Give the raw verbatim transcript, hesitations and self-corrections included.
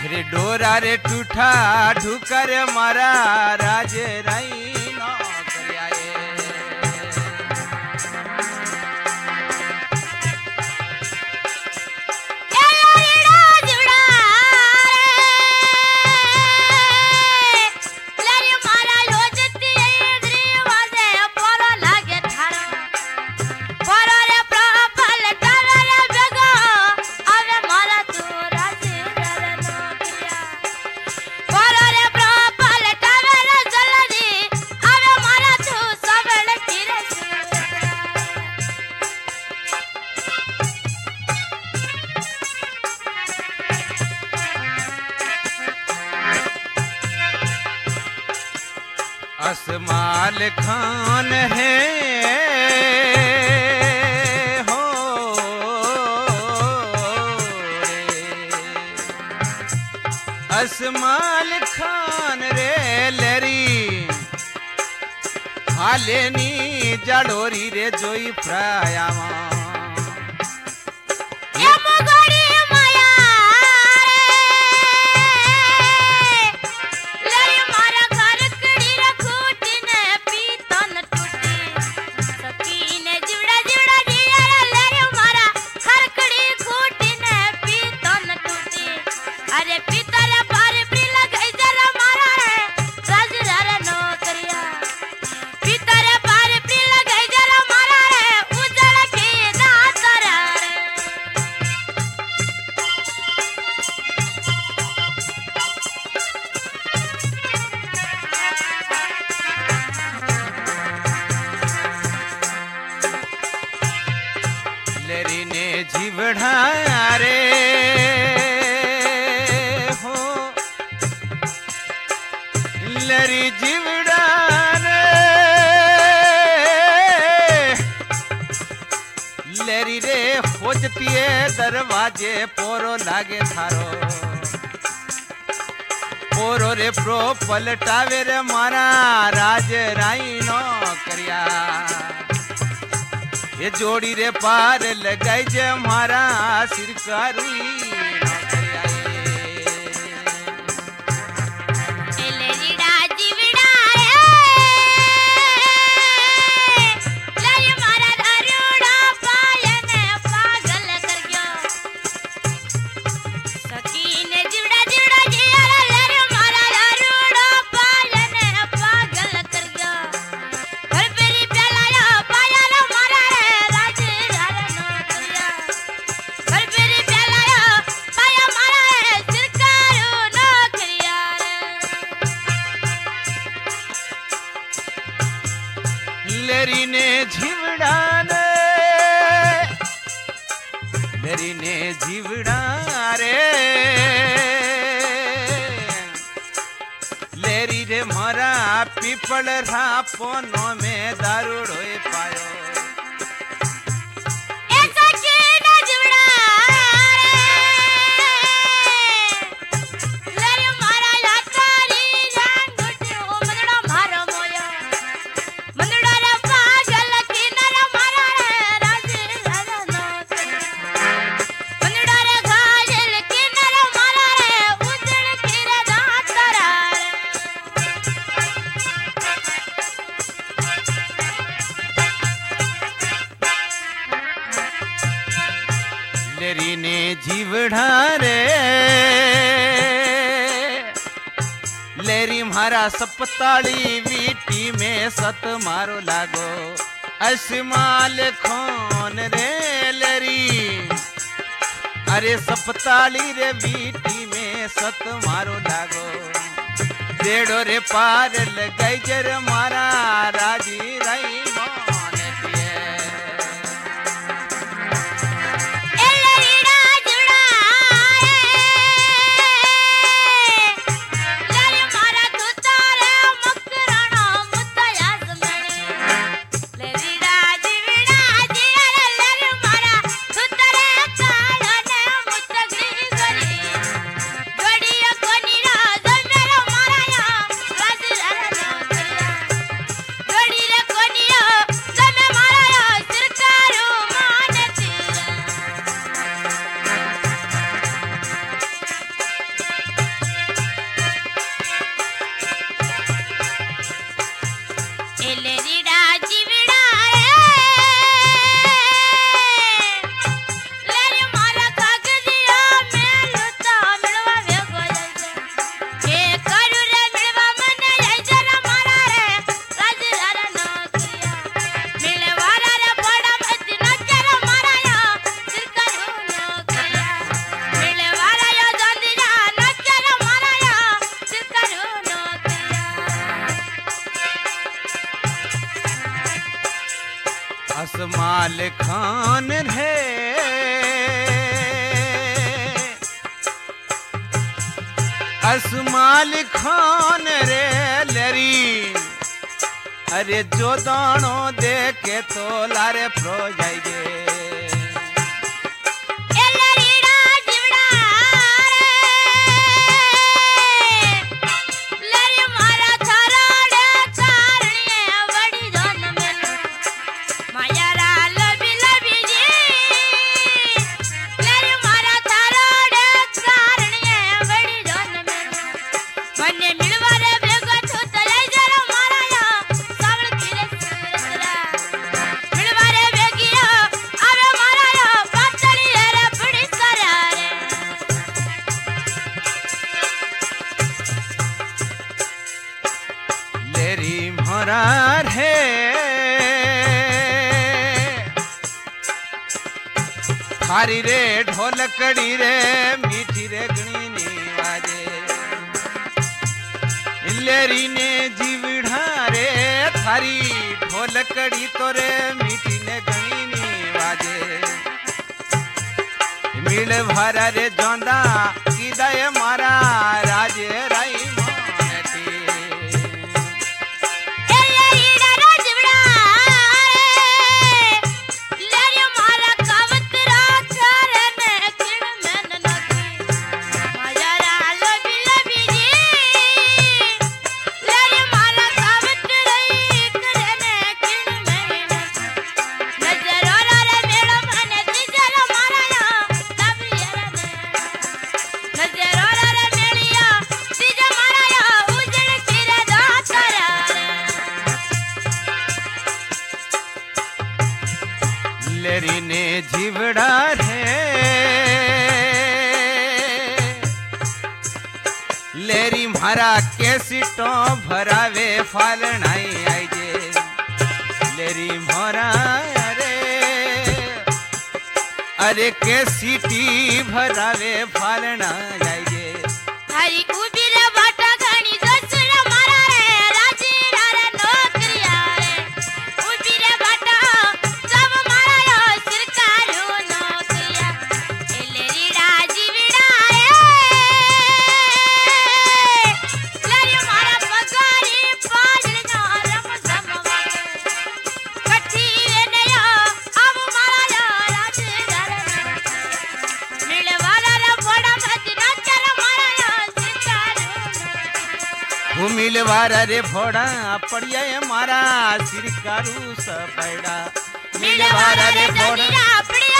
रे डोरा रे टूठा ढुकर मारा राज राई नो करियाए असमाल खान है हो रे असमाल खान रे लरी हालेनी जाडोरी रे जोई प्रायामा जीवड़ा रे हो लरी जीवड़ा रे लरी रे खोजती है दरवाजे पोरो लागे थारो पोरो रे प्रो पलटावे रे मारा राज राई नो करिया ये जोड़ी रे पार लगाई जे मारा सिरकारी लेरी ने झिवड़ा ने लेरी ने झिवड़ा रे लेरी रे मरा पीपल रा पोनो में दारूड़ो पायो लेरी ने जीवड़ा रे लेरी मारा सपताली वीटी में सत मारो लागो असमाल खोन रे लेरी अरे सपताली रे वीटी में सत मारो लागो डेढ़ो रे पार लगाई जर मारा राजी राई Konia असमाल खान रे असमाल खान रे लेरी अरे जो दानो देखे तो लारे प्रो जाएगे है थारी रे ढोलकड़ी रे मीठी रे गणी नी वाजे इलेरी ने जीवड़ा रे थारी ढोलकड़ी तो रे मीठी ने गणी नी वाजे मिल भरा रे जोंदा किदय मारा राजे राई लेरी ने जीवड़ा रे लेरी मारा केसिटो भरावे फालनाई आई जे लेरी मारा रे अरे केसिटी भरावे फालना आई जे हरी उबी रे बाटा घणी दसरा मारा रे राजी रे नौकरिया रे उबी रे बाटा सब मारा यो सरकारू नौकरिया एलेरी राजी विड़ा रे लेरी मारा पगारी पाजल नो रम समवा कठी रे नयो अब मारा यो राजी रे मिलवाला रे बड़ा मजना चल मारा मिलवारा रे भोड़ा पड़िया मारा सिरकारू सपड़ा मिलवारा रे भोड़ा